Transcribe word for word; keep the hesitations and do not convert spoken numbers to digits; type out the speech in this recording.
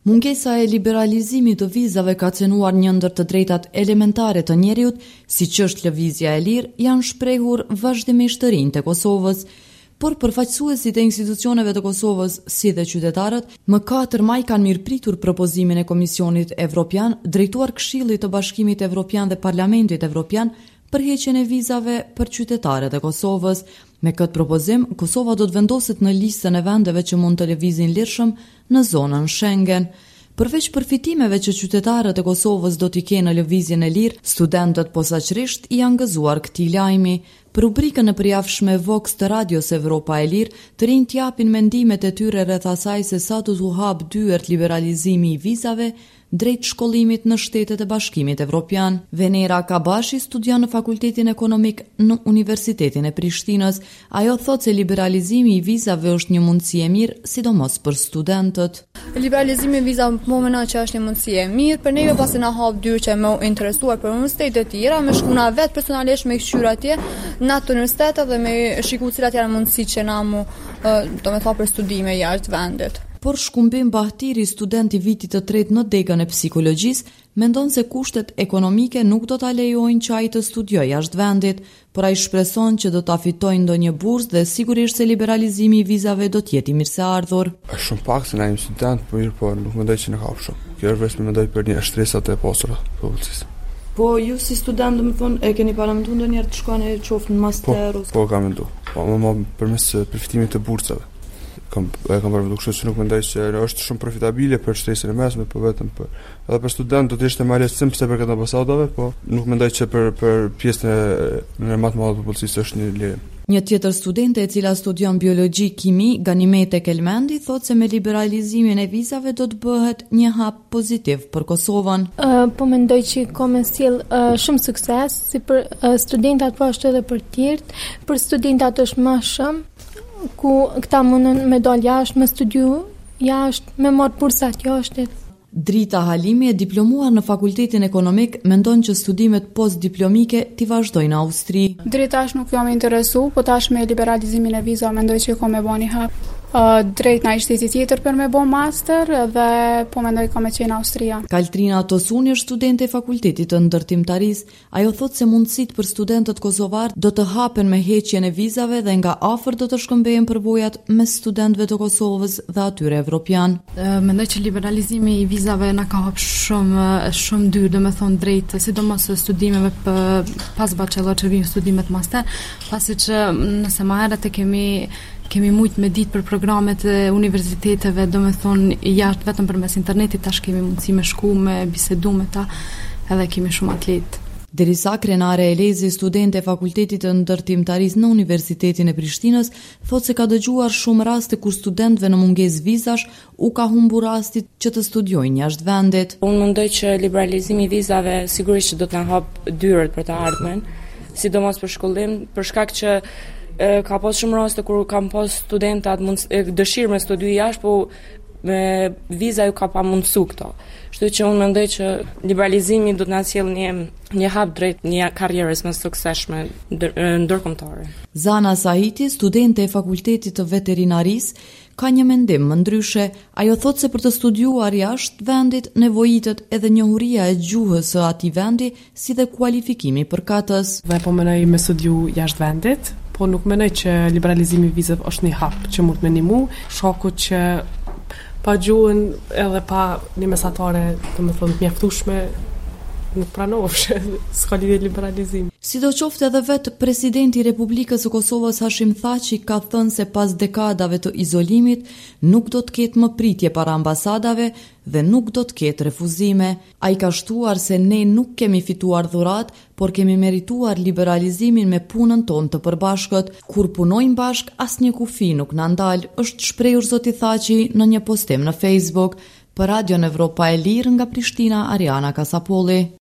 Mungesa e liberalizimit të vizave ka cënuar një ndër të drejtat elementare të njeriut, siç është lëvizja e lirë, janë shprehur vazhdimisht të rinj të Kosovës, por përfaqësuesit e institucioneve të Kosovës, si dhe qytetarët, më katër maj kanë mirëpritur propozimin e Komisionit Evropian, drejtuar Këshillit të Bashkimit Evropian dhe Parlamentit Evropian për heqjen e vizave për qytetarët e Kosovës. Me këtë propozim, Kosova do të vendoset në listën e vendeve që mund të lëvizin lirshëm në zonën Schengen. Përveç përfitimeve që qytetarët e Kosovës do t'i kenë në lëvizjen e lirë, studentët posaçërisht janë gëzuar këtij lajmi. Për rubrikën e përjavshme Vox të Radios Evropa e Lirë, të rinj t'japin mendimet e tyre rreth asaj se sa do t'u hap dyert liberalizimi i vizave drejt shkollimit në Shtetet e Bashkimit Evropian. Venera Kabashi studion në Fakultetin Ekonomik në Universitetin e Prishtinës. Ajo thotë se liberalizimi i vizave është një mundësi e mirë, sidomos për studentët. Liberalizimi i vizave më mendoj që është një mundësi e mirë, për neve pasi na hap dyrë që më interesuar për universitete të tjera, me shkuna vetë personalisht me këshyra atje në atë universitete dhe me shiku cilat janë mundësitë që na mu, do me thonë për studime jashtë vendit. Por Shkumbim Bahtiri, student i vitit të tretë në degën e psikologjisë, mendon se kushtet ekonomike nuk do ta lejojnë që ai të studiojë jashtë vendit, por ai shpreson që do ta fitojë ndonjë bursë dhe sigurisht se liberalizimi i vizave do të jetë i mirëseardhur. Është shumë pak se na jemi student, por po nuk mendoj që ne ka shumë. Kjo është vetëm mendoj për një shtresat e postura të policisë. Po ju si student, do të thonë, e keni paramentuar ndonjëherë të shkoni qoftë në master ose? Po, po kam menduar. Po më përmes përfitimit të bursave. Kam e kam përmendur kështu që nuk mendoj se është shumë profitabile për shtresën e mesme, por vetëm për edhe për student do të ishte më lehtësim se për këtë ambasadave, po nuk mendoj që për për pjesën e më të madhe të policisë është një leje. Një tjetër studente e cila studion biologji kimi, Ganimete Kelmendi, thotë se me liberalizimin e vizave do të bëhet një hap pozitiv për Kosovën. Uh, po mendoj që ka me sjell uh, shumë sukses, si për uh, studentat po ashtu edhe për tjerët, për studentat është më shumë, ku këta mundën me dal jashtë, me studiu jashtë, me marrë bursat jashtë. Drita Halimi, e diplomuar në Fakultetin Ekonomik, mendon që studimet postdiplomike t'i vazhdojnë në Austri. Drejt tash nuk jam interesu, po tash me liberalizimin e vizave mendoj që ka me bani hap. Uh, drejt na shteti tjetër për me bo master dhe po mendoj ka me qenë Austria. Kaltrina Tosuni është studente e Fakultetit të Ndërtimtarisë. Ajo thotë se mundësitë për studentët kosovar do të hapen me heqjen e vizave dhe nga afër do të shkëmbehen përvojat mes studentëve të Kosovës dhe atyre evropian. Uh, mendoj që liberalizimi i vizave na ka hap shumë shumë dyrë, do me thonë drejt, sidomos studimeve për pas bachelor që vijnë studimet master, pasi që nëse më herët e kemi kemi mujtë me ditë për programet e universiteteve, do me thonë jashtë vetëm përmes internetit, tash kemi mundësi me shku, me bisedu me ta, edhe kemi shumë atletë. Derisa Krenare Elezi, studente e Fakultetit të Ndërtimtarisë në Universitetin e Prishtinës, thotë se ka dëgjuar shumë raste kur studentëve në mungesë vizash u ka humbur rasti që të studiojnë jashtë vendit. Unë mendoj që liberalizimi i vizave sigurisht që do të na hap dyert për të ardhmen, sidomos për shkollim, për shkak që E, ka pas shumë raste kur kam pas studentat mund, e, dëshirë me studiu jashtë, po me viza ju ka pa mundësu këto. Kështu që unë mendoj që liberalizimi do të na sjellë një një hap drejt një karrierës më suksesshme ndërkombëtare. Zana Sahiti, studente e Fakultetit të Veterinarisë, ka një mendim më ndryshe. Ajo thotë se për të studiuar jashtë vendit nevojitet edhe njohuria e gjuhës së atij vendi, si dhe kualifikimi përkatës. Dhe po mendoj me studiu jashtë vendit, po nuk mendoj që liberalizimi i vizave është një hap që mund të më ndihmu, shoku që pa gjuhën edhe pa një mesatare, domethënë të mjaftueshme, nuk pranohesh, s'ka lidhje liberalizimi. Sidoqoftë edhe vetë presidenti i Republikës së Kosovës Hashim Thaçi ka thënë se pas dekadave të izolimit nuk do të ketë më pritje para ambasadave dhe nuk do të ketë refuzime. Ai ka shtuar se ne nuk kemi fituar dhurat, por kemi merituar liberalizimin me punën tonë të përbashkët. Kur punojmë bashk, asnjë kufi nuk na ndal, është shprehur zoti Thaçi në një postim në Facebook. Për Radion Evropa e Lirë nga Prishtina, Ariana Kasapolli.